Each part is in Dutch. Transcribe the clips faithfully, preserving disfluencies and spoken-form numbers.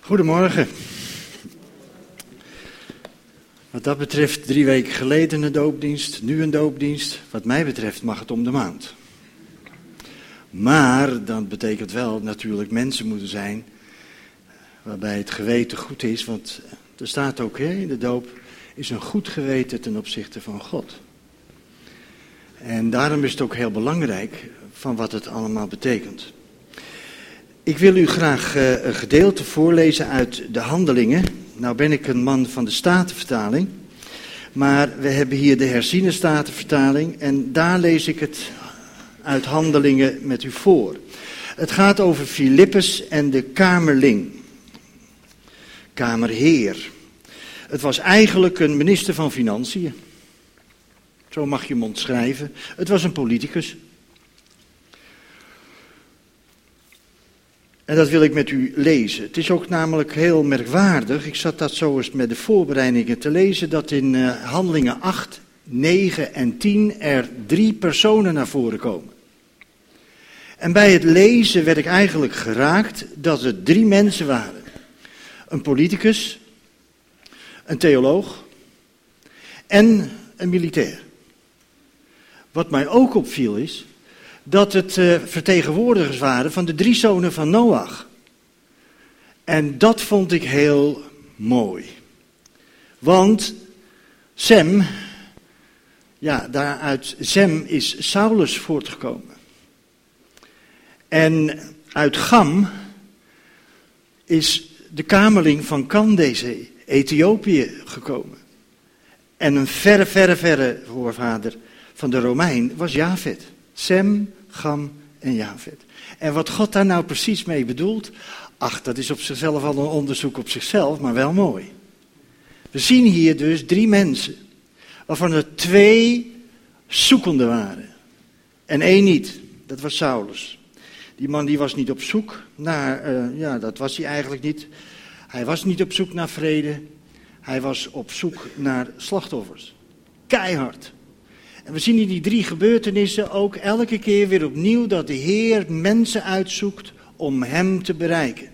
Goedemorgen. Wat dat betreft drie weken geleden een doopdienst, nu een doopdienst. Wat mij betreft mag het om de maand. Maar dat betekent wel natuurlijk mensen moeten zijn waarbij het geweten goed is. Want er staat ook hè, in de doop is een goed geweten ten opzichte van God. En daarom is het ook heel belangrijk van wat het allemaal betekent. Ik wil u graag uh, een gedeelte voorlezen uit de Handelingen. Nou ben ik een man van de Statenvertaling, maar we hebben hier de herziene Statenvertaling en daar lees ik het uit Handelingen met u voor. Het gaat over Filippus en de kamerling, kamerheer. Het was eigenlijk een minister van Financiën, zo mag je hem omschrijven. Het was een politicus. En dat wil ik met u lezen. Het is ook namelijk heel merkwaardig. Ik zat dat zo eens met de voorbereidingen te lezen. Dat in uh, Handelingen acht, negen en tien er drie personen naar voren komen. En bij het lezen werd ik eigenlijk geraakt dat het drie mensen waren. Een politicus, een theoloog en een militair. Wat mij ook opviel is dat het uh, vertegenwoordigers waren van de drie zonen van Noach. En dat vond ik heel mooi. Want Sem, ja, daaruit Sem is Saulus voortgekomen. En uit Gam is de kamerling van Candace, Ethiopië, gekomen. En een verre, verre, verre voorvader van de Romein was Jafet. Sem, Gam en Jafet. En wat God daar nou precies mee bedoelt, ach, dat is op zichzelf al een onderzoek op zichzelf, maar wel mooi. We zien hier dus drie mensen, waarvan er twee zoekende waren. En één niet, dat was Saulus. Die man die was niet op zoek naar, uh, ja, dat was hij eigenlijk niet. Hij was niet op zoek naar vrede, hij was op zoek naar slachtoffers. Keihard. En we zien in die drie gebeurtenissen ook elke keer weer opnieuw dat de Heer mensen uitzoekt om hem te bereiken.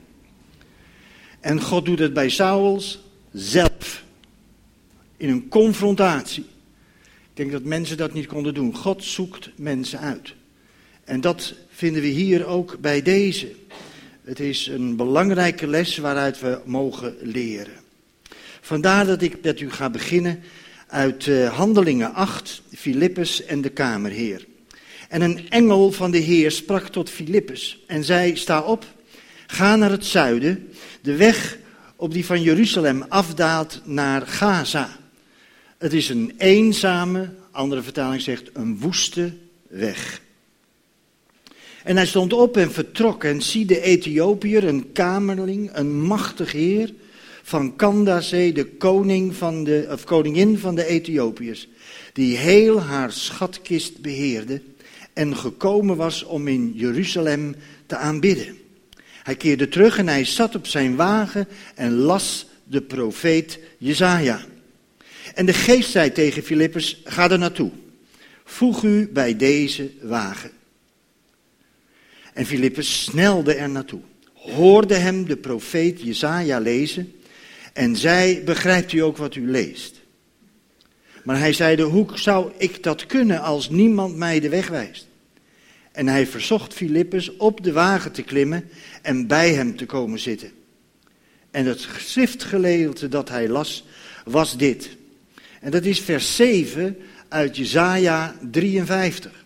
En God doet het bij Saulus zelf. In een confrontatie. Ik denk dat mensen dat niet konden doen. God zoekt mensen uit. En dat vinden we hier ook bij deze. Het is een belangrijke les waaruit we mogen leren. Vandaar dat ik met u ga beginnen uit uh, Handelingen acht, Filippus en de kamerheer. En een engel van de Heer sprak tot Filippus en zei, sta op, ga naar het zuiden, de weg op die van Jeruzalem afdaalt naar Gaza. Het is een eenzame, andere vertaling zegt, een woeste weg. En hij stond op en vertrok en zie de Ethiopiër, een kamerling, een machtig heer, van Candace, de koning van de, of koningin van de Ethiopiërs, die heel haar schatkist beheerde en gekomen was om in Jeruzalem te aanbidden. Hij keerde terug en hij zat op zijn wagen en las de profeet Jesaja. En de geest zei tegen Filippus, ga er naartoe, voeg u bij deze wagen. En Filippus snelde er naartoe, hoorde hem de profeet Jesaja lezen en zei, begrijpt u ook wat u leest? Maar hij zeide, hoe zou ik dat kunnen als niemand mij de weg wijst? En hij verzocht Filippus op de wagen te klimmen en bij hem te komen zitten. En het schriftgedeelte dat hij las, was dit. En dat is vers zeven uit Jesaja drieënvijftig.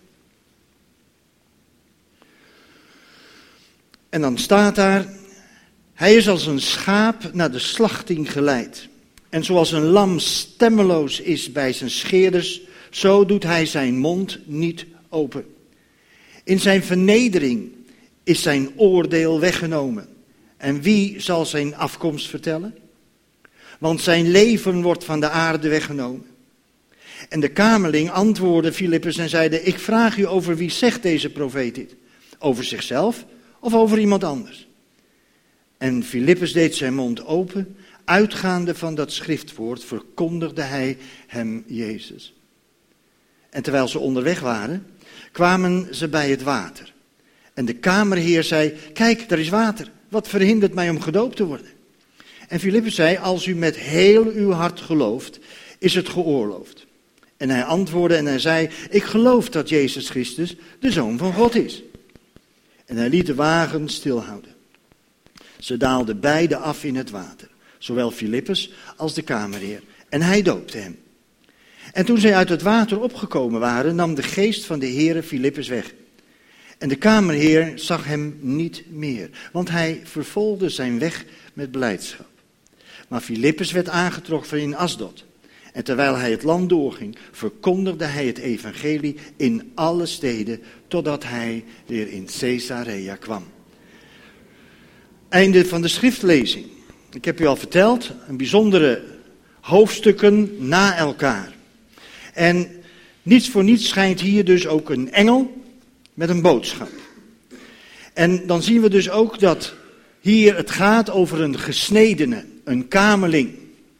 En dan staat daar, hij is als een schaap naar de slachting geleid. En zoals een lam stemmeloos is bij zijn scheerders, zo doet hij zijn mond niet open. In zijn vernedering is zijn oordeel weggenomen. En wie zal zijn afkomst vertellen? Want zijn leven wordt van de aarde weggenomen. En de kamerling antwoordde Filippus en zeide, ik vraag u over wie zegt deze profeet dit? Over zichzelf of over iemand anders? En Filippus deed zijn mond open, uitgaande van dat schriftwoord verkondigde hij hem Jezus. En terwijl ze onderweg waren, kwamen ze bij het water. En de kamerheer zei, kijk, daar is water. Wat verhindert mij om gedoopt te worden? En Filippus zei, als u met heel uw hart gelooft, is het geoorloofd. En hij antwoordde en hij zei, ik geloof dat Jezus Christus de Zoon van God is. En hij liet de wagen stilhouden. Ze daalden beide af in het water, zowel Filippus als de kamerheer. En hij doopte hem. En toen zij uit het water opgekomen waren, nam de geest van de Heere Filippus weg. En de kamerheer zag hem niet meer, want hij vervolgde zijn weg met blijdschap. Maar Filippus werd aangetroffen in Asdod. En terwijl hij het land doorging, verkondigde hij het evangelie in alle steden, totdat hij weer in Caesarea kwam. Einde van de schriftlezing. Ik heb u al verteld, een bijzondere hoofdstukken na elkaar. En niets voor niets schijnt hier dus ook een engel met een boodschap. En dan zien we dus ook dat hier het gaat over een gesnedene, een kameling.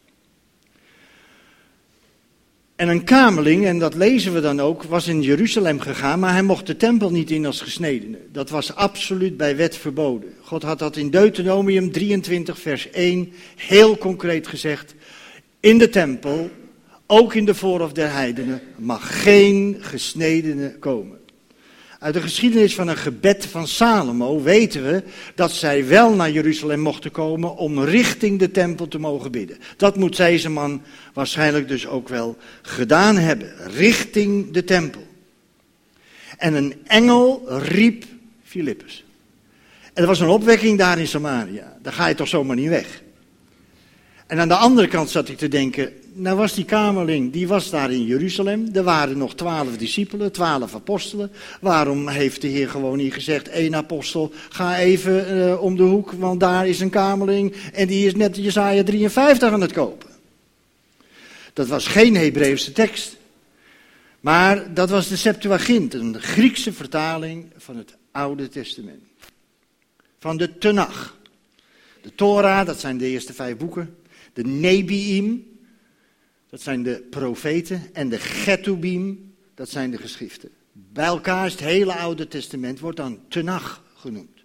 En een kameling, en dat lezen we dan ook, was in Jeruzalem gegaan, maar hij mocht de tempel niet in als gesnedene. Dat was absoluut bij wet verboden. God had dat in Deuteronomium drieëntwintig vers één heel concreet gezegd. In de tempel, ook in de voorhof der heidenen, mag geen gesnedene komen. Uit de geschiedenis van een gebed van Salomo weten we dat zij wel naar Jeruzalem mochten komen om richting de tempel te mogen bidden. Dat moet deze man waarschijnlijk dus ook wel gedaan hebben, richting de tempel. En een engel riep Filippus. En er was een opwekking daar in Samaria, daar ga je toch zomaar niet weg. En aan de andere kant zat ik te denken, nou was die kamerling, die was daar in Jeruzalem. Er waren nog twaalf discipelen, twaalf apostelen. Waarom heeft de Heer gewoon niet gezegd, één apostel, ga even uh, om de hoek, want daar is een kamerling en die is net Jesaja drieënvijftig aan het kopen. Dat was geen Hebreeuwse tekst. Maar dat was de Septuagint, een Griekse vertaling van het Oude Testament. Van de Tenach. De Torah, dat zijn de eerste vijf boeken. De Nebiim, dat zijn de profeten. En de Getubim, dat zijn de geschriften. Bij elkaar is het hele Oude Testament, wordt dan Tenach genoemd.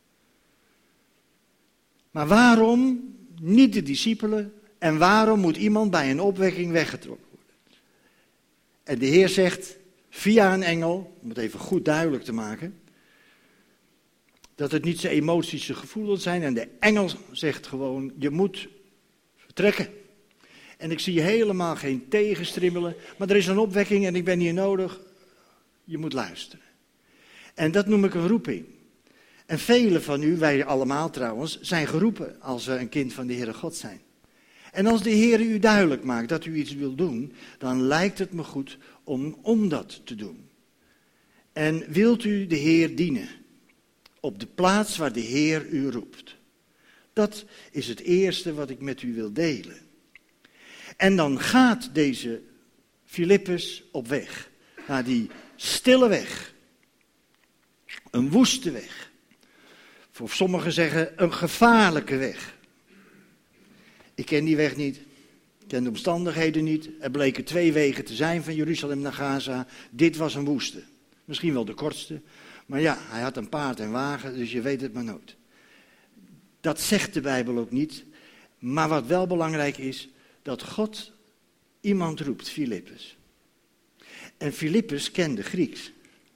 Maar waarom niet de discipelen? En waarom moet iemand bij een opwekking weggetrokken worden? En de Heer zegt via een engel, om het even goed duidelijk te maken, dat het niet zijn emoties, zijn gevoelens zijn. En de engel zegt gewoon, je moet vertrekken. En ik zie helemaal geen tegenstribbelen, maar er is een opwekking en ik ben hier nodig. Je moet luisteren. En dat noem ik een roeping. En velen van u, wij allemaal trouwens, zijn geroepen als we een kind van de Heere God zijn. En als de Heer u duidelijk maakt dat u iets wil doen, dan lijkt het me goed om, om dat te doen. En wilt u de Heer dienen op de plaats waar de Heer u roept? Dat is het eerste wat ik met u wil delen. En dan gaat deze Filippus op weg, naar die stille weg. Een woeste weg. Voor sommigen zeggen een gevaarlijke weg. Ik ken die weg niet. Ik ken de omstandigheden niet. Er bleken twee wegen te zijn van Jeruzalem naar Gaza. Dit was een woeste. Misschien wel de kortste. Maar ja, hij had een paard en wagen, dus je weet het maar nooit. Dat zegt de Bijbel ook niet. Maar wat wel belangrijk is, dat God iemand roept, Filippus. En Filippus kende Grieks.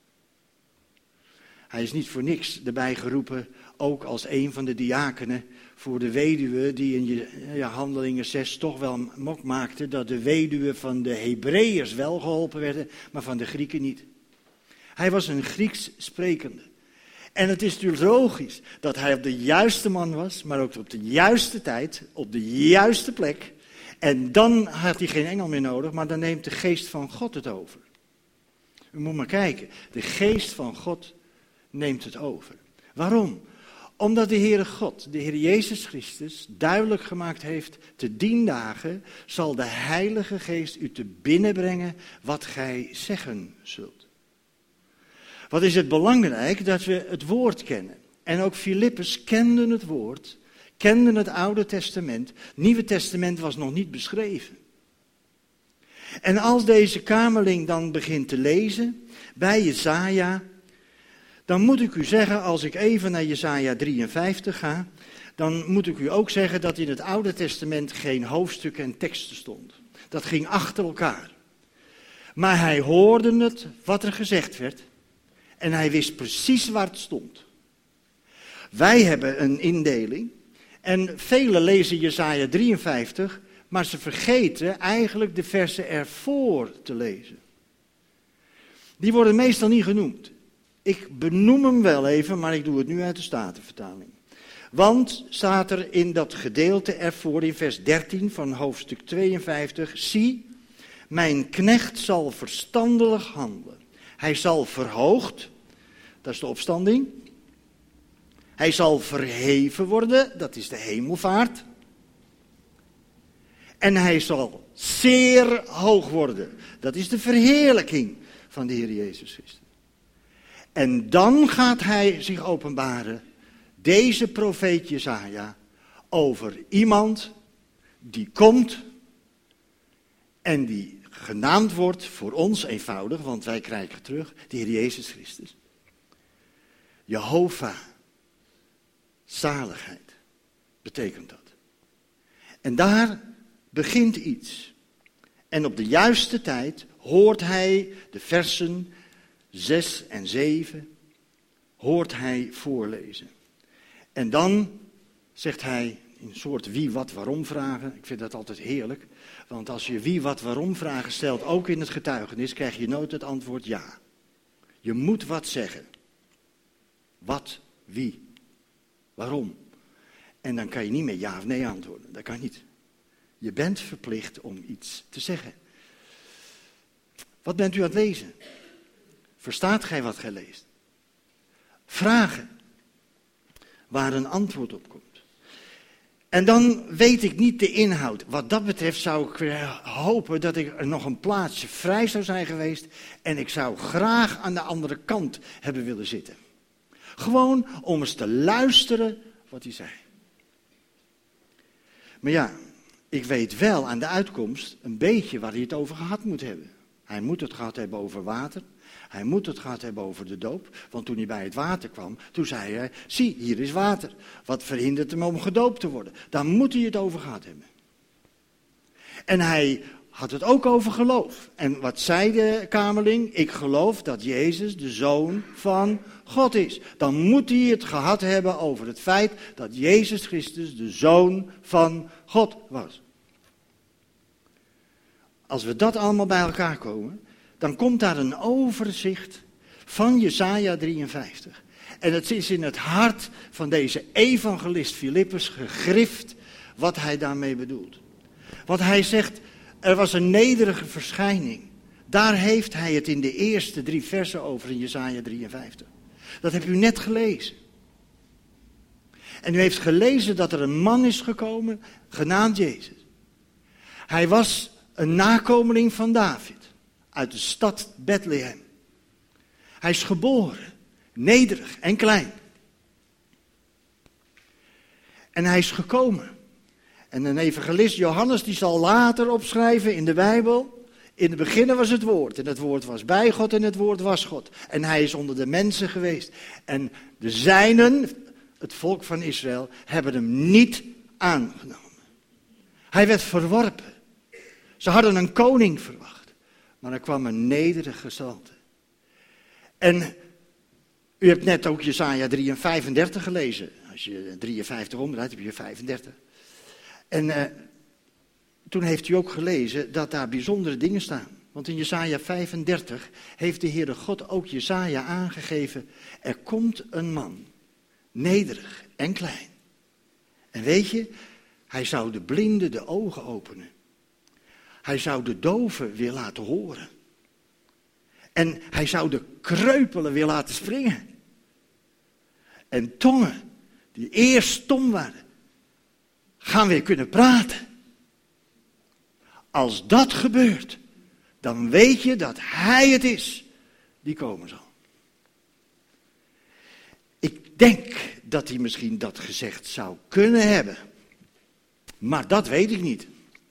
Hij is niet voor niks erbij geroepen, ook als een van de diakenen voor de weduwe die in je, ja, Handelingen zes toch wel mok maakte dat de weduwen van de Hebreeërs wel geholpen werden, maar van de Grieken niet. Hij was een Grieks sprekende. En het is natuurlijk logisch dat hij op de juiste man was, maar ook op de juiste tijd, op de juiste plek. En dan had hij geen engel meer nodig, maar dan neemt de geest van God het over. U moet maar kijken, de geest van God neemt het over. Waarom? Omdat de Heere God, de Heer Jezus Christus, duidelijk gemaakt heeft, te dien dagen zal de Heilige Geest u te binnenbrengen wat gij zeggen zult. Wat is het belangrijk dat we het woord kennen. En ook Filippus kende het woord, kende het Oude Testament. Het Nieuwe Testament was nog niet beschreven. En als deze kamerling dan begint te lezen bij Jesaja, dan moet ik u zeggen, als ik even naar Jesaja drieënvijftig ga, dan moet ik u ook zeggen dat in het Oude Testament geen hoofdstukken en teksten stond. Dat ging achter elkaar. Maar hij hoorde het, wat er gezegd werd, en hij wist precies waar het stond. Wij hebben een indeling, en velen lezen Jesaja drieënvijftig, maar ze vergeten eigenlijk de versen ervoor te lezen. Die worden meestal niet genoemd. Ik benoem hem wel even, maar ik doe het nu uit de Statenvertaling. Want staat er in dat gedeelte ervoor in vers dertien van hoofdstuk tweeënvijftig, zie, mijn knecht zal verstandelijk handelen. Hij zal verhoogd, dat is de opstanding. Hij zal verheven worden, dat is de hemelvaart. En hij zal zeer hoog worden, dat is de verheerlijking van de Heer Jezus Christus. En dan gaat hij zich openbaren, deze profeet Jesaja, over iemand die komt en die genaamd wordt voor ons eenvoudig, want wij krijgen terug, de Heer Jezus Christus. Jehovah, zaligheid, betekent dat. En daar begint iets. En op de juiste tijd hoort hij de versen zes en zeven, hoort hij voorlezen. En dan zegt hij in een soort wie, wat, waarom vragen. Ik vind dat altijd heerlijk. Want als je wie, wat, waarom vragen stelt, ook in het getuigenis, krijg je nooit het antwoord ja. Je moet wat zeggen. Wat, wie, waarom. En dan kan je niet meer ja of nee antwoorden. Dat kan niet. Je bent verplicht om iets te zeggen. Wat bent u aan het lezen? Verstaat gij wat gij leest? Vragen. Waar een antwoord op komt. En dan weet ik niet de inhoud. Wat dat betreft zou ik hopen dat ik er nog een plaatsje vrij zou zijn geweest. En ik zou graag aan de andere kant hebben willen zitten. Gewoon om eens te luisteren wat hij zei. Maar ja, ik weet wel aan de uitkomst een beetje waar hij het over gehad moet hebben. Hij moet het gehad hebben over water. Hij moet het gehad hebben over de doop. Want toen hij bij het water kwam, toen zei hij, zie, hier is water. Wat verhindert hem om gedoopt te worden? Daar moet hij het over gehad hebben. En hij had het ook over geloof. En wat zei de kamerling? Ik geloof dat Jezus de Zoon van God is. Dan moet hij het gehad hebben over het feit dat Jezus Christus de Zoon van God was. Als we dat allemaal bij elkaar komen, dan komt daar een overzicht van Jesaja drieënvijftig. En het is in het hart van deze evangelist Filippus gegrift wat hij daarmee bedoelt. Want hij zegt, er was een nederige verschijning. Daar heeft hij het in de eerste drie versen over in Jesaja drieënvijftig. Dat heb u net gelezen. En u heeft gelezen dat er een man is gekomen, genaamd Jezus. Hij was een nakomeling van David, uit de stad Bethlehem. Hij is geboren, nederig en klein. En hij is gekomen. En een evangelist Johannes die zal later opschrijven in de Bijbel. In het begin was het woord. En het woord was bij God en het woord was God. En hij is onder de mensen geweest. En de zijnen, het volk van Israël, hebben hem niet aangenomen. Hij werd verworpen. Ze hadden een koning verwacht. Maar er kwam een nederige gestalte. En u hebt net ook Jesaja drie en vijfendertig gelezen. Als je drieënvijftig omdraait, heb je vijfendertig. En uh, toen heeft u ook gelezen dat daar bijzondere dingen staan. Want in Jesaja vijfendertig heeft de Heere God ook Jesaja aangegeven. Er komt een man, nederig en klein. En weet je, hij zou de blinden de ogen openen. Hij zou de doven weer laten horen. En hij zou de kreupelen weer laten springen. En tongen, die eerst stom waren, gaan weer kunnen praten. Als dat gebeurt, dan weet je dat hij het is die komen zal. Ik denk dat hij misschien dat gezegd zou kunnen hebben. Maar dat weet ik niet.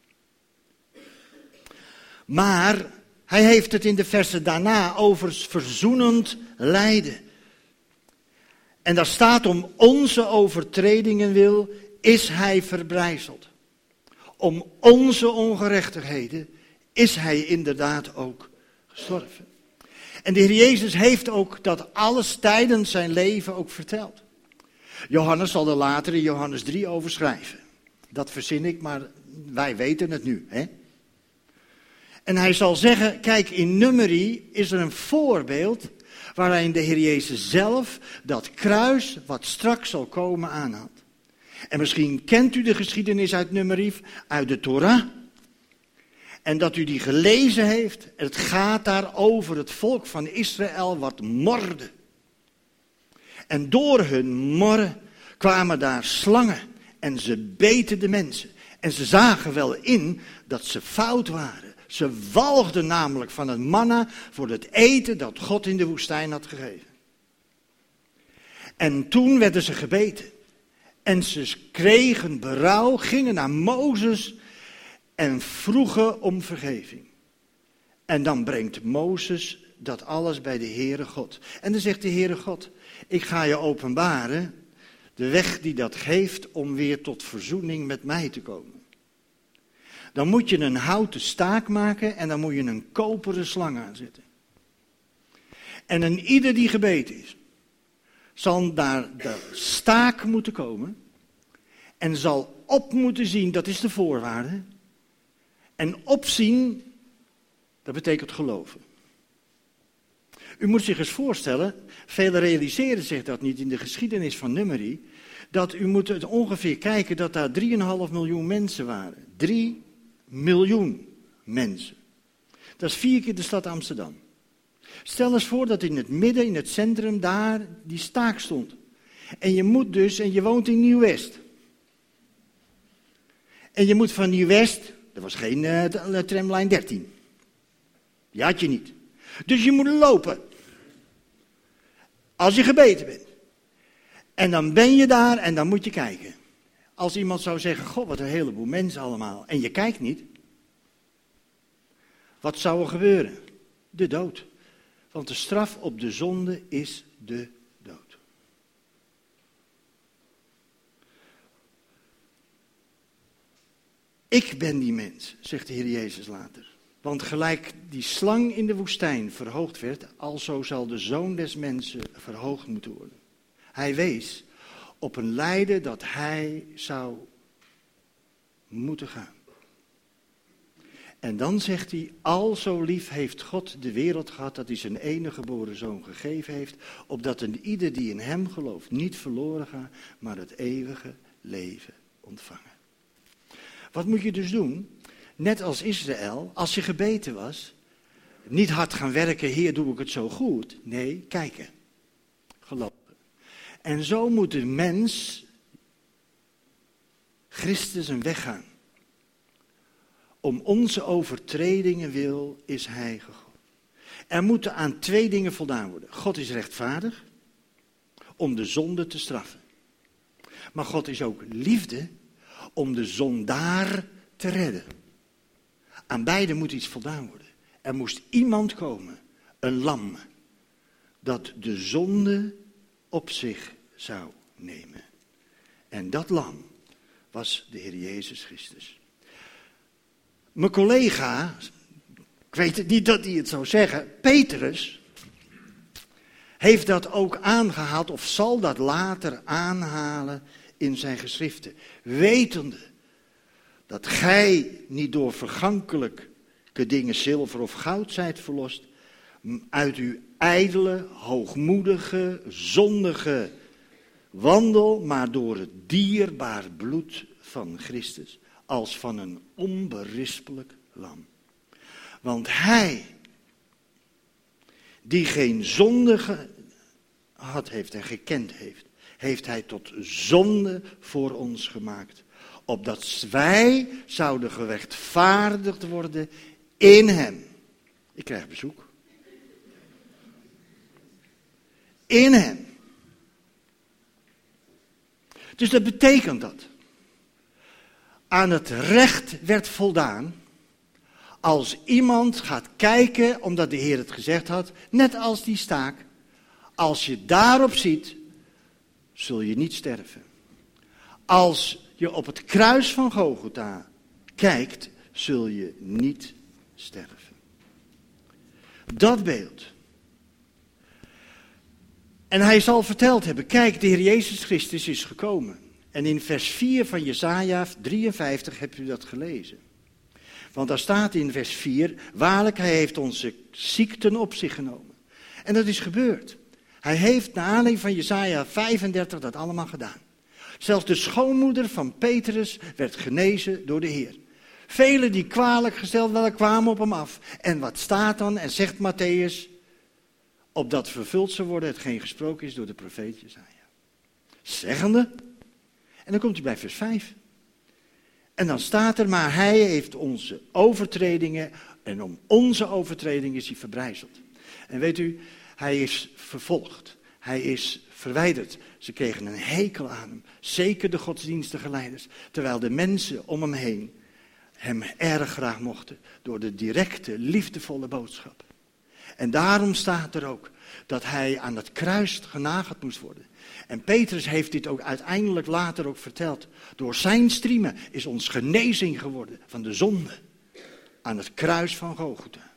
Maar hij heeft het in de versen daarna over verzoenend lijden. En daar staat om onze overtredingen wil, is hij verbrijzeld. Om onze ongerechtigheden is hij inderdaad ook gestorven. En de Heer Jezus heeft ook dat alles tijdens zijn leven ook verteld. Johannes zal er later in Johannes drie over schrijven. Dat verzin ik, maar wij weten het nu. Hè? En hij zal zeggen, kijk, in Numeri is er een voorbeeld waarin de Heer Jezus zelf dat kruis wat straks zal komen aanhaalt. En misschien kent u de geschiedenis uit Numeri, uit de Torah. En dat u die gelezen heeft. Het gaat daar over het volk van Israël wat morde. En door hun morren kwamen daar slangen en ze beten de mensen. En ze zagen wel in dat ze fout waren. Ze walgden namelijk van het manna voor het eten dat God in de woestijn had gegeven. En toen werden ze gebeten. En ze kregen berouw, gingen naar Mozes en vroegen om vergeving. En dan brengt Mozes dat alles bij de Heere God. En dan zegt de Heere God, ik ga je openbaren de weg die dat geeft om weer tot verzoening met mij te komen. Dan moet je een houten staak maken en dan moet je een koperen slang aanzetten. En een ieder die gebeten is, zal naar de staak moeten komen en zal op moeten zien, dat is de voorwaarde. En opzien, dat betekent geloven. U moet zich eens voorstellen, velen realiseren zich dat niet in de geschiedenis van Numeri, dat u moet het ongeveer kijken dat daar drieënhalf miljoen mensen waren. Drie miljoen mensen. Dat is vier keer de stad Amsterdam. Stel eens voor dat in het midden, in het centrum, daar die staak stond. En je moet dus, en je woont in Nieuw-West. En je moet van Nieuw-West, er was geen uh, tramlijn dertien. Die had je niet. Dus je moet lopen. Als je gebeten bent. En dan ben je daar en dan moet je kijken. Als iemand zou zeggen, goh, wat een heleboel mensen allemaal. En je kijkt niet. Wat zou er gebeuren? De dood. Want de straf op de zonde is de dood. Ik ben die mens, zegt de Heer Jezus later. Want gelijk die slang in de woestijn verhoogd werd, alzo zal de Zoon des Mensen verhoogd moeten worden. Hij wees op een lijden dat hij zou moeten gaan. En dan zegt hij, al zo lief heeft God de wereld gehad, dat hij zijn enige geboren zoon gegeven heeft, opdat een ieder die in hem gelooft niet verloren gaat, maar het eeuwige leven ontvangen. Wat moet je dus doen? Net als Israël, als je gebeten was, niet hard gaan werken, Heer, doe ik het zo goed. Nee, kijken. Geloven. En zo moet de mens, Christus, een weg gaan. Om onze overtredingen wil is hij gegooid. Er moeten aan twee dingen voldaan worden. God is rechtvaardig om de zonde te straffen. Maar God is ook liefde om de zondaar te redden. Aan beide moet iets voldaan worden. Er moest iemand komen, een lam, dat de zonde op zich zou nemen. En dat lam was de Heer Jezus Christus. Mijn collega, ik weet het niet dat hij het zou zeggen, Petrus, heeft dat ook aangehaald of zal dat later aanhalen in zijn geschriften. Wetende dat gij niet door vergankelijke dingen zilver of goud zijt verlost, uit uw ijdele, hoogmoedige, zondige wandel, maar door het dierbaar bloed van Christus, als van een onberispelijk lam. Want hij, die geen zonde gehad heeft en gekend heeft, heeft hij tot zonde voor ons gemaakt, opdat wij zouden gerechtvaardigd worden in hem. Ik krijg bezoek. In hem. Dus dat betekent dat. Aan het recht werd voldaan als iemand gaat kijken, omdat de Heer het gezegd had, net als die staak. Als je daarop ziet, zul je niet sterven. Als je op het kruis van Golgotha kijkt, zul je niet sterven. Dat beeld. En hij zal verteld hebben, kijk, de Heer Jezus Christus is gekomen. En in vers vier van Jesaja drieënvijftig hebt u dat gelezen. Want daar staat in vers vier, waarlijk, hij heeft onze ziekten op zich genomen. En dat is gebeurd. Hij heeft naar aanleiding van Jesaja vijfendertig dat allemaal gedaan. Zelfs de schoonmoeder van Petrus werd genezen door de Heer. Velen die kwalijk gesteld werden, kwamen op hem af. En wat staat dan en zegt Matthäus? Opdat vervuld zou worden hetgeen gesproken is door de profeet Jesaja. Zeggende. En dan komt hij bij vers vijf. En dan staat er, maar hij heeft onze overtredingen en om onze overtredingen is hij verbrijzeld. En weet u, hij is vervolgd. Hij is verwijderd. Ze kregen een hekel aan hem. Zeker de godsdienstige leiders. Terwijl de mensen om hem heen hem erg graag mochten. Door de directe, liefdevolle boodschap. En daarom staat er ook dat hij aan het kruis genageld moest worden. En Petrus heeft dit ook uiteindelijk later ook verteld. Door zijn striemen is ons genezing geworden van de zonde. Aan het kruis van Golgotha.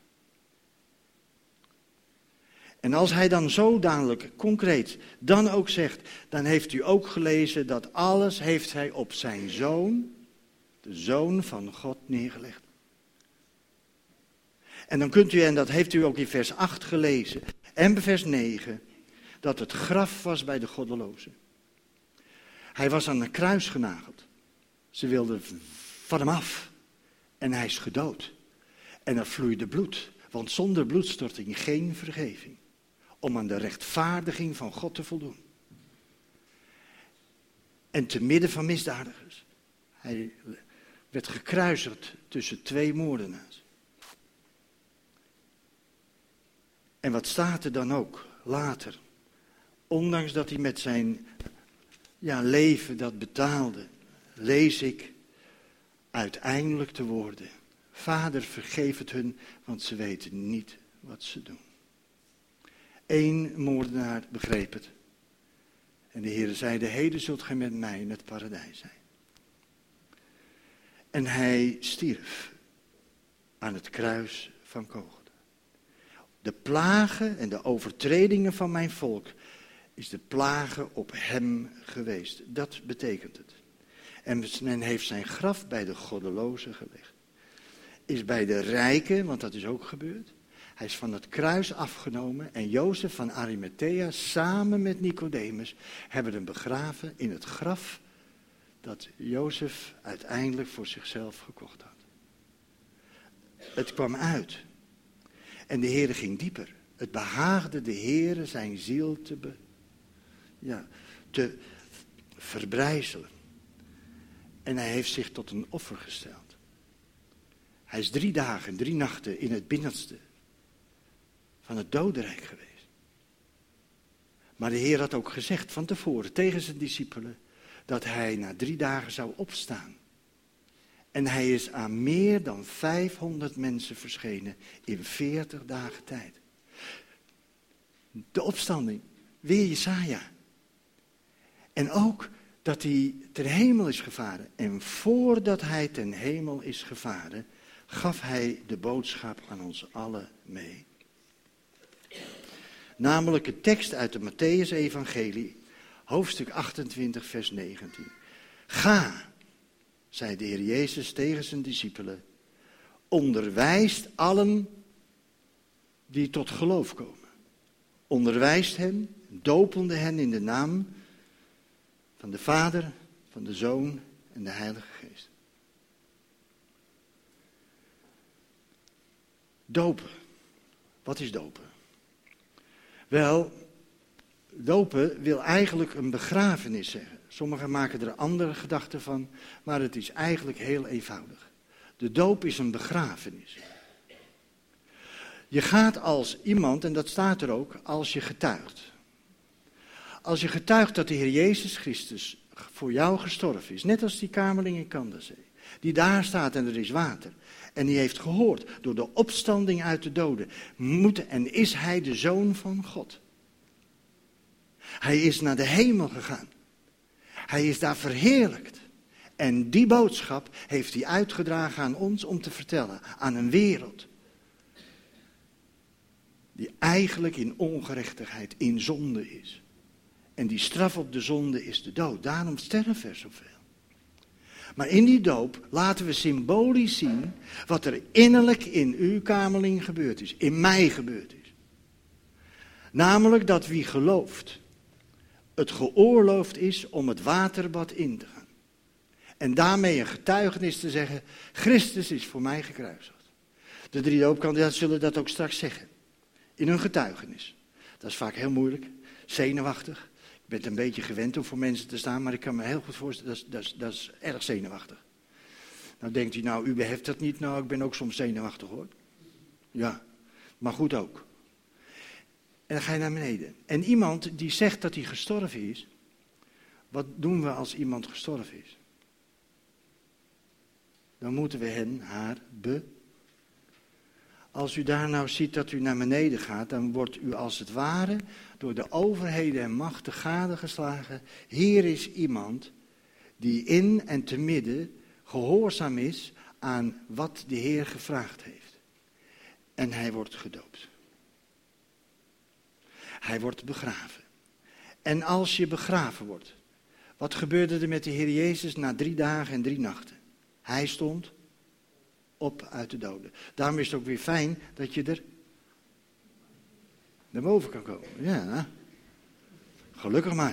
En als hij dan zo dadelijk, concreet, dan ook zegt, dan heeft u ook gelezen dat alles heeft hij op zijn zoon, de zoon van God, neergelegd. En dan kunt u, en dat heeft u ook in vers acht gelezen, en vers negen, dat het graf was bij de goddelozen. Hij was aan een kruis genageld. Ze wilden van hem af. En hij is gedood. En er vloeide bloed, want zonder bloedstorting geen vergeving. Om aan de rechtvaardiging van God te voldoen. En te midden van misdadigers. Hij werd gekruisigd tussen twee moordenaars. En wat staat er dan ook later? Ondanks dat hij met zijn ja, leven dat betaalde, lees ik uiteindelijk de woorden. Vader, vergeef het hun, want ze weten niet wat ze doen. Eén moordenaar begreep het. En de Heer zeide, heden zult gij met mij in het paradijs zijn. En hij stierf aan het kruis van Golgotha. De plagen en de overtredingen van mijn volk is de plagen op hem geweest. Dat betekent het. En men heeft zijn graf bij de goddelozen gelegd. Is bij de rijken, want dat is ook gebeurd. Hij is van het kruis afgenomen en Jozef van Arimathea samen met Nicodemus hebben hem begraven in het graf dat Jozef uiteindelijk voor zichzelf gekocht had. Het kwam uit. En de Heere ging dieper. Het behaagde de Heere zijn ziel te, be, ja, te verbrijzelen. En hij heeft zich tot een offer gesteld. Hij is drie dagen, drie nachten in het binnenste van het dodenrijk geweest. Maar de Heer had ook gezegd van tevoren tegen zijn discipelen dat hij na drie dagen zou opstaan. En hij is aan meer dan vijfhonderd mensen verschenen in veertig dagen tijd. De opstanding, weer Jesaja. En ook dat hij ten hemel is gevaren. En voordat hij ten hemel is gevaren, gaf hij de boodschap aan ons allen mee. Namelijk een tekst uit de Mattheüs-evangelie, hoofdstuk achtentwintig, vers negentien. Ga, zei de Heer Jezus tegen zijn discipelen, onderwijst allen die tot geloof komen. Onderwijst hen, dopende hen in de naam van de Vader, van de Zoon en de Heilige Geest. Dopen. Wat is dopen? Wel, dopen wil eigenlijk een begrafenis zeggen. Sommigen maken er andere gedachten van, maar het is eigenlijk heel eenvoudig. De doop is een begrafenis. Je gaat als iemand, en dat staat er ook, als je getuigt. Als je getuigt dat de Heer Jezus Christus voor jou gestorven is, net als die kamerling in Kandasee, die daar staat en er is water. En die heeft gehoord, door de opstanding uit de doden, moet en is hij de Zoon van God. Hij is naar de hemel gegaan. Hij is daar verheerlijkt. En die boodschap heeft hij uitgedragen aan ons om te vertellen. Aan een wereld die eigenlijk in ongerechtigheid, in zonde is. En die straf op de zonde is de dood. Daarom sterven er zoveel. Maar in die doop laten we symbolisch zien wat er innerlijk in uw kamerling gebeurd is. In mij gebeurd is. Namelijk dat wie gelooft, het geoorloofd is om het waterbad in te gaan. En daarmee een getuigenis te zeggen, Christus is voor mij gekruisigd. De drie doopkandidaten zullen dat ook straks zeggen. In hun getuigenis. Dat is vaak heel moeilijk, zenuwachtig. Ik ben het een beetje gewend om voor mensen te staan, maar ik kan me heel goed voorstellen, dat is, dat is, dat is erg zenuwachtig. Nou denkt u, nou u beheft dat niet, nou ik ben ook soms zenuwachtig hoor. Ja, maar goed ook. En dan ga je naar beneden. En iemand die zegt dat hij gestorven is, wat doen we als iemand gestorven is? Dan moeten we hen, haar, be. Als u daar nou ziet dat u naar beneden gaat, dan wordt u als het ware door de overheden en machten gadegeslagen. Hier is iemand die in en te midden gehoorzaam is aan wat de Heer gevraagd heeft. En hij wordt gedoopt. Hij wordt begraven. En als je begraven wordt, wat gebeurde er met de Heer Jezus na drie dagen en drie nachten? Hij stond op uit de doden. Daarom is het ook weer fijn dat je er naar boven kan komen. Ja, gelukkig maar.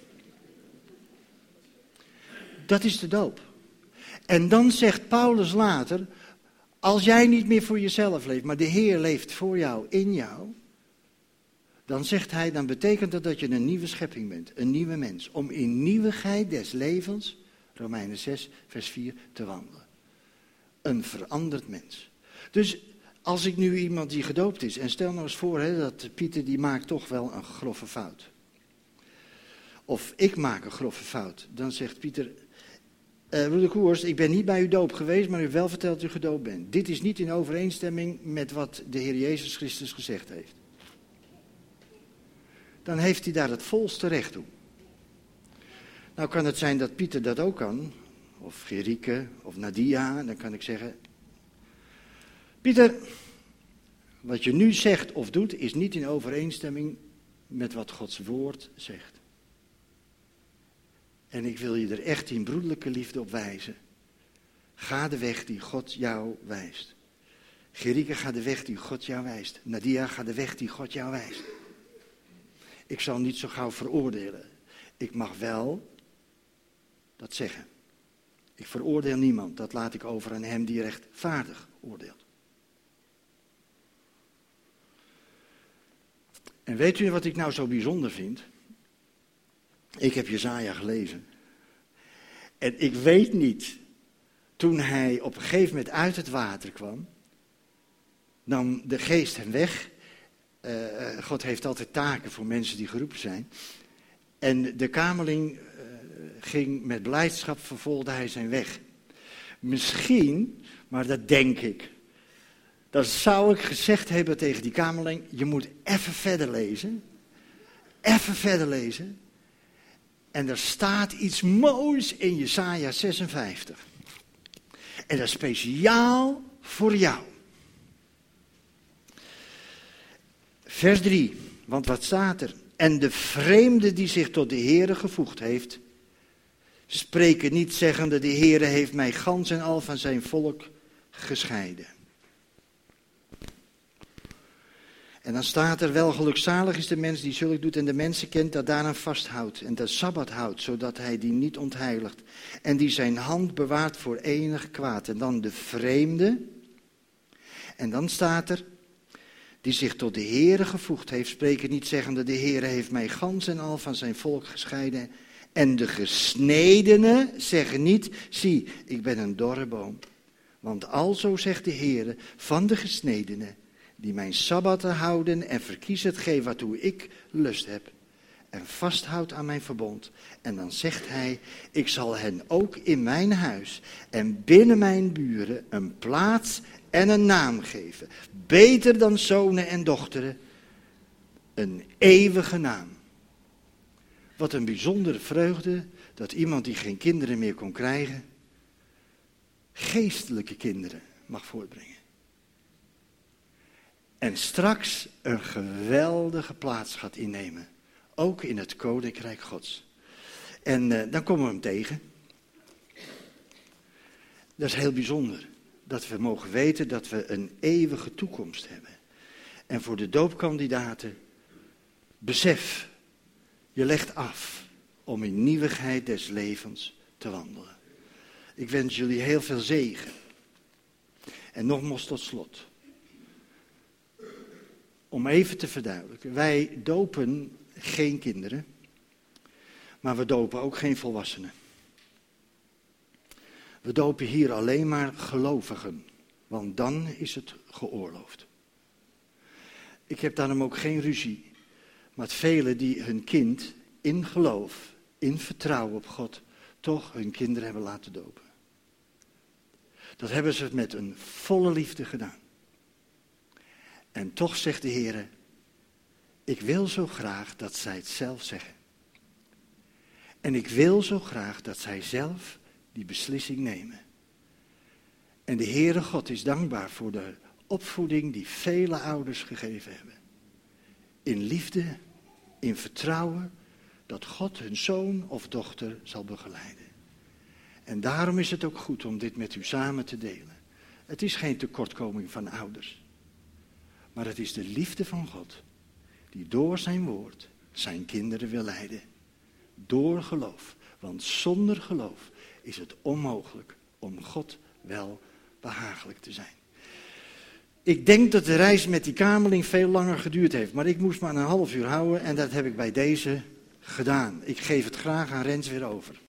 Dat is de doop. En dan zegt Paulus later, als jij niet meer voor jezelf leeft, maar de Heer leeft voor jou, in jou, dan zegt hij, dan betekent dat dat je een nieuwe schepping bent, een nieuwe mens, om in nieuwigheid des levens, Romeinen zes, vers vier, te wandelen. Een veranderd mens. Dus als ik nu iemand die gedoopt is, en stel nou eens voor hè, dat Pieter die maakt toch wel een grove fout. Of ik maak een grove fout, dan zegt Pieter, uh, broeder Koers, ik ben niet bij uw doop geweest, maar u heeft wel verteld dat u gedoopt bent. Dit is niet in overeenstemming met wat de Heer Jezus Christus gezegd heeft. Dan heeft hij daar het volste recht toe. Nou kan het zijn dat Pieter dat ook kan, of Gerike, of Nadia, dan kan ik zeggen, Pieter, wat je nu zegt of doet is niet in overeenstemming met wat Gods woord zegt. En ik wil je er echt in broederlijke liefde op wijzen. Ga de weg die God jou wijst. Gerike, ga de weg die God jou wijst. Nadia, ga de weg die God jou wijst. Ik zal niet zo gauw veroordelen. Ik mag wel dat zeggen. Ik veroordeel niemand. Dat laat ik over aan hem die rechtvaardig oordeelt. En weet u wat ik nou zo bijzonder vind? Ik heb Jesaja gelezen. En ik weet niet, toen hij op een gegeven moment uit het water kwam, nam de geest hem weg. Uh, God heeft altijd taken voor mensen die geroepen zijn. En de kamerling uh, ging met blijdschap, vervolgde hij zijn weg. Misschien, maar dat denk ik, dan zou ik gezegd hebben tegen die kamerling, je moet even verder lezen. Even verder lezen. En er staat iets moois in Jesaja zesenvijftig. En dat is speciaal voor jou. Vers drie, want wat staat er? En de vreemde die zich tot de Heere gevoegd heeft, spreken niet zeggende, de Heere heeft mij gans en al van zijn volk gescheiden. En dan staat er wel, gelukzalig is de mens die zulk doet en de mensen kent dat daaraan vasthoudt en de Sabbat houdt, zodat hij die niet ontheiligt en die zijn hand bewaart voor enig kwaad. En dan de vreemde, en dan staat er, die zich tot de Heere gevoegd heeft, spreken niet zeggende, de Heere heeft mij gans en al van zijn volk gescheiden. En de gesnedenen zeggen niet, zie, ik ben een dorre boom. Want alzo zegt de Heere van de gesnedenen, die mijn sabbatten houden en verkies hetgeen waartoe ik lust heb. En vasthoudt aan mijn verbond. En dan zegt hij, ik zal hen ook in mijn huis en binnen mijn buren een plaats en een naam geven. Beter dan zonen en dochteren. Een eeuwige naam. Wat een bijzondere vreugde dat iemand die geen kinderen meer kon krijgen, geestelijke kinderen mag voortbrengen. En straks een geweldige plaats gaat innemen. Ook in het Koninkrijk Gods. En uh, dan komen we hem tegen. Dat is heel bijzonder. Dat we mogen weten dat we een eeuwige toekomst hebben. En voor de doopkandidaten, besef, je legt af om in nieuwigheid des levens te wandelen. Ik wens jullie heel veel zegen. En nogmaals tot slot. Om even te verduidelijken, wij dopen geen kinderen, maar we dopen ook geen volwassenen. We dopen hier alleen maar gelovigen, want dan is het geoorloofd. Ik heb daarom ook geen ruzie met velen die hun kind in geloof, in vertrouwen op God, toch hun kinderen hebben laten dopen. Dat hebben ze met een volle liefde gedaan. En toch zegt de Heer, ik wil zo graag dat zij het zelf zeggen. En ik wil zo graag dat zij zelf die beslissing nemen. En de Heere God is dankbaar voor de opvoeding die vele ouders gegeven hebben. In liefde, in vertrouwen dat God hun zoon of dochter zal begeleiden. En daarom is het ook goed om dit met u samen te delen. Het is geen tekortkoming van ouders. Maar het is de liefde van God die door zijn woord zijn kinderen wil leiden. Door geloof. Want zonder geloof is het onmogelijk om God wel behagelijk te zijn. Ik denk dat de reis met die kamerling veel langer geduurd heeft. Maar ik moest maar een half uur houden en dat heb ik bij deze gedaan. Ik geef het graag aan Rens weer over.